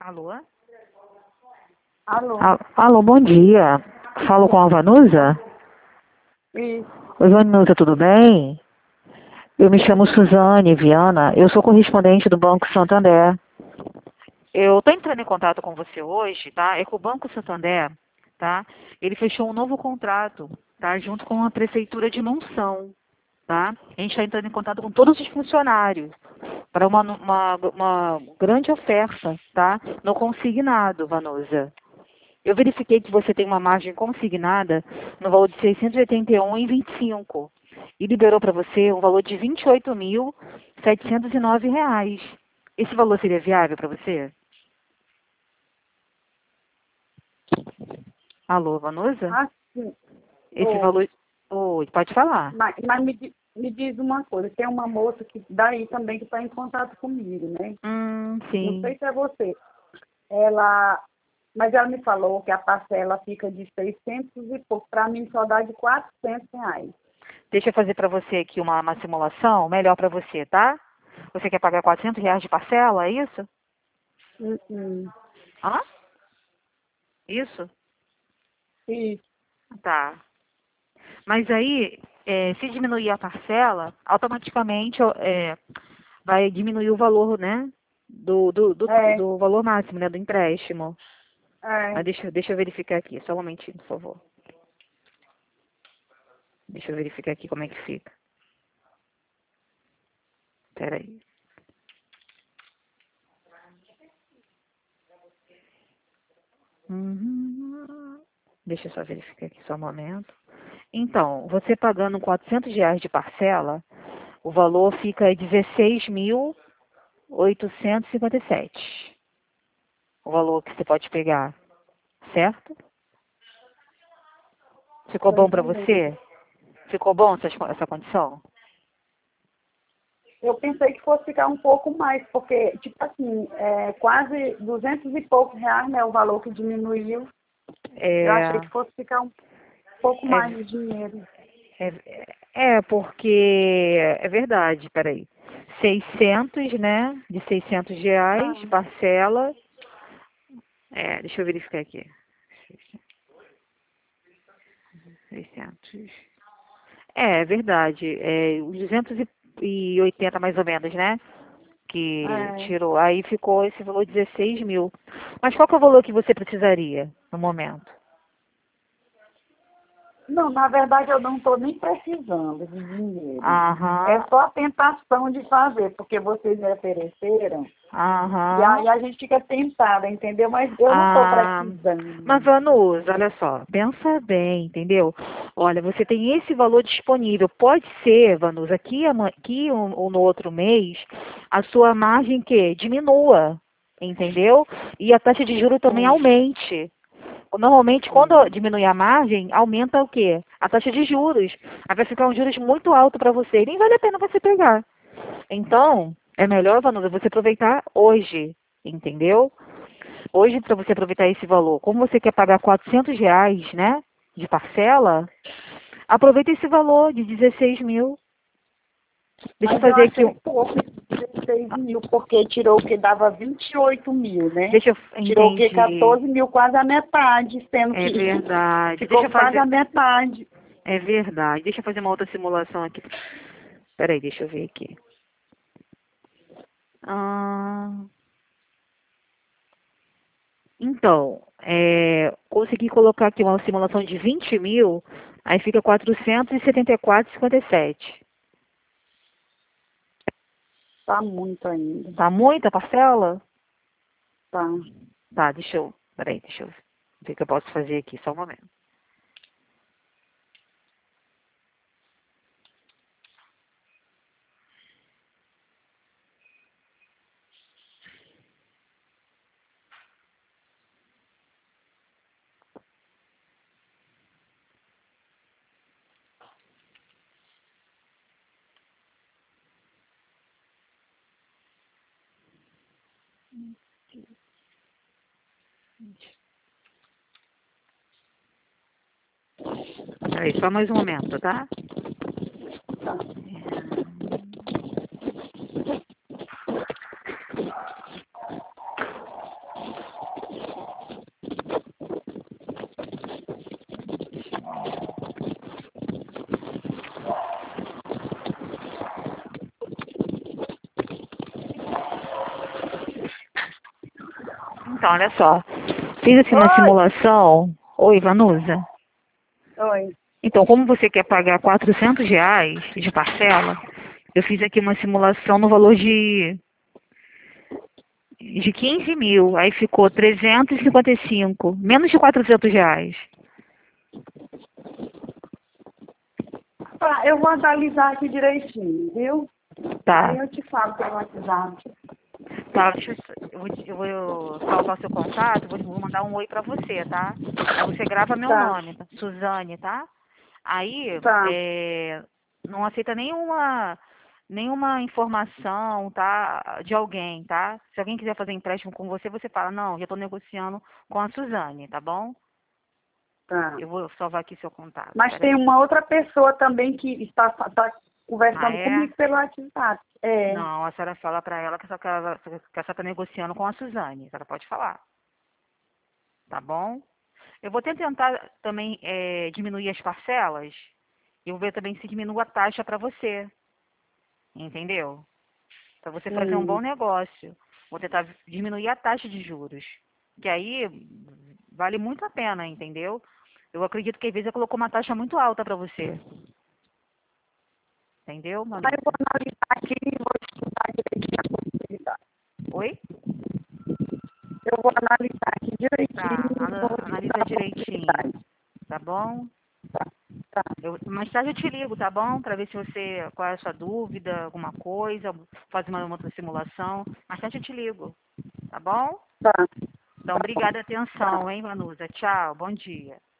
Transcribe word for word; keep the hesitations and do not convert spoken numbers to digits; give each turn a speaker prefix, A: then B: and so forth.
A: Alô?
B: Alô?
A: Al- Alô, bom dia. Falo com a Vanusa?
B: Isso.
A: Oi, Vanusa, tudo bem? Eu me chamo Suzane Viana, eu sou correspondente do Banco Santander. Eu estou entrando em contato com você hoje, tá? É que o Banco Santander, tá? Ele fechou um novo contrato, tá? Junto com a Prefeitura de Monção, tá? A gente está entrando em contato com todos os funcionários para uma, uma, uma grande oferta, tá? No consignado, Vanusa. Eu verifiquei que você tem uma margem consignada no valor de seiscentos e oitenta e um vírgula vinte e cinco e liberou para você um valor de vinte e oito mil setecentos e nove reais. Esse valor seria viável para você? Alô, Vanusa?
B: Ah, sim.
A: Esse
B: Oi.
A: valor... Oi, pode falar.
B: Mas, mas me, di- me diz uma coisa, tem uma moça que daí também que está em contato comigo, né?
A: Hum,
B: Não
A: sim.
B: sei se é você. Ela, mas ela me falou que a parcela fica de seiscentos e pouco, para mim só dá de quatrocentos reais.
A: Deixa eu fazer para você aqui uma, uma simulação melhor para você, tá? Você quer pagar quatrocentos reais de parcela, é isso?
B: Hum, hum.
A: Hã? Isso?
B: Isso.
A: Tá. Mas aí, é, se diminuir a parcela, automaticamente é, vai diminuir o valor, né? Do, do, do,
B: É,
A: do valor máximo, né? Do empréstimo.
B: é.
A: Mas deixa, deixa eu verificar aqui, só um momentinho, por favor. Deixa eu verificar aqui como é que fica. Espera aí. Uhum. Deixa eu só verificar aqui só um momento. Então, você pagando quatrocentos reais de parcela, o valor fica dezesseis mil oitocentos e cinquenta e sete. O valor que você pode pegar, certo? Ficou
B: Estou
A: bom para
B: entendendo.
A: você? Ficou bom essa, essa condição?
B: Eu pensei que fosse ficar um pouco mais, porque, tipo assim, é quase duzentos e poucos reais, né? O valor que diminuiu. Eu achei
A: É,
B: que fosse ficar um pouco
A: é,
B: mais de dinheiro.
A: é, é porque é verdade, peraí. seiscentos, né? De seiscentos reais,
B: Ah,
A: parcela. É, deixa eu verificar aqui. seiscentos. É, é verdade. É, os duzentos e oitenta mais ou menos, né? Que
B: é.
A: tirou. Aí ficou esse valor dezesseis mil. Mas qual que é o valor que você precisaria no momento?
B: Não, na verdade eu não estou nem precisando de dinheiro. É
A: Aham,
B: só a tentação de fazer, porque vocês me ofereceram. E
A: aham.
B: aí a gente fica tentada, entendeu? Mas eu não estou
A: Ah, mas
B: precisando.
A: Vanusa, olha só, pensa bem, entendeu? Olha, você tem esse valor disponível. Pode ser, Vanusa, aqui, ama- aqui ou, ou no outro mês, a sua margem que diminua, entendeu? E a taxa de juros também
B: Hum,
A: aumente. Normalmente, quando
B: hum.
A: diminui a margem, aumenta o quê? A taxa de juros. Aí vai ficar um juros muito alto para você e nem vale a pena você pegar. Então, é melhor, Vanusa, você aproveitar hoje, entendeu? Hoje, para você aproveitar esse valor, como você quer pagar quatrocentos reais, né, de parcela, aproveita esse valor de dezesseis mil. Deixa eu
B: Mas eu
A: fazer aqui
B: achei
A: um...
B: pouco, dezesseis mil, porque tirou o que dava vinte e oito mil, né?
A: Deixa eu...
B: Tirou o que
A: Entendi.
B: quatorze mil, quase a metade, sendo
A: É
B: que
A: verdade. Deixa
B: ficou
A: eu
B: quase a
A: fazer...
B: metade.
A: É verdade. Deixa eu fazer uma outra simulação aqui. Peraí, deixa eu ver aqui. Ah, então, é, consegui colocar aqui uma simulação de vinte mil, aí fica quatrocentos e setenta e quatro vírgula cinquenta e sete.
B: Tá muito ainda.
A: Tá muita parcela?
B: Tá.
A: Tá, deixa eu... Peraí, deixa eu ver o que eu posso fazer aqui, só um momento. Peraí, só mais um momento, tá? Então, olha só. Fiz aqui uma
B: Oi.
A: simulação. Oi, Vanusa.
B: Oi.
A: Então, como você quer pagar quatrocentos reais de parcela, eu fiz aqui uma simulação no valor de, de quinze mil. Aí ficou trezentos e cinquenta e cinco, menos de quatrocentos reais.
B: Tá, eu vou analisar aqui direitinho, viu?
A: Tá.
B: Aí eu te falo pelo WhatsApp.
A: Tá, deixa eu, eu, vou, eu vou salvar seu contato, vou, vou mandar um oi pra você, tá? Aí você grava meu
B: Tá,
A: nome, tá? Suzane, tá? Aí,
B: tá.
A: é, não aceita nenhuma, nenhuma informação, tá? De alguém, tá? Se alguém quiser fazer empréstimo com você, você fala, não, já estou negociando com a Suzane, tá bom?
B: Tá.
A: Eu vou salvar aqui seu contato,
B: Mas tem
A: peraí.
B: uma outra pessoa também que está, está
A: Ah,
B: conversando
A: é?
B: comigo pelo WhatsApp. É.
A: Não, a senhora fala pra ela que a senhora que a senhora está negociando com a Suzane, a senhora pode falar, tá bom? Eu vou até tentar também é, diminuir as parcelas. Eu vou ver também se diminui a taxa para você. Entendeu? Para você fazer um bom
B: Hum.
A: negócio. Vou tentar diminuir a taxa de juros. Que aí vale muito a pena, entendeu? Eu acredito que às vezes ela colocou uma taxa muito alta para você. Entendeu,
B: Aí eu vou
A: Manusa?
B: analisar aqui e vou estudar direitinho a possibilidade.
A: Oi?
B: Eu vou analisar aqui direitinho
A: Tá.
B: e vou
A: ana-
B: estudar
A: Analisa
B: a possibilidade.
A: direitinho. Tá bom?
B: Tá, tá.
A: Eu, mais tarde eu te ligo, tá bom? Para ver se você, qual é a sua dúvida, alguma coisa, fazer uma outra simulação. Mais tarde eu te ligo, tá bom?
B: Tá,
A: Então,
B: tá bom.
A: obrigada a
B: Tá.
A: atenção, hein, Vanusa? Tchau, bom dia.